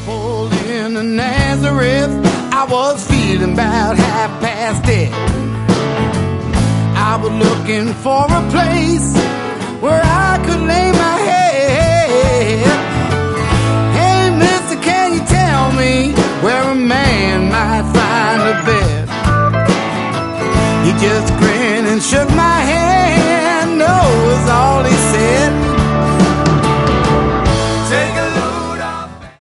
pulled into Nazareth. I was feeling about 10:30. I was looking for a place where I could lay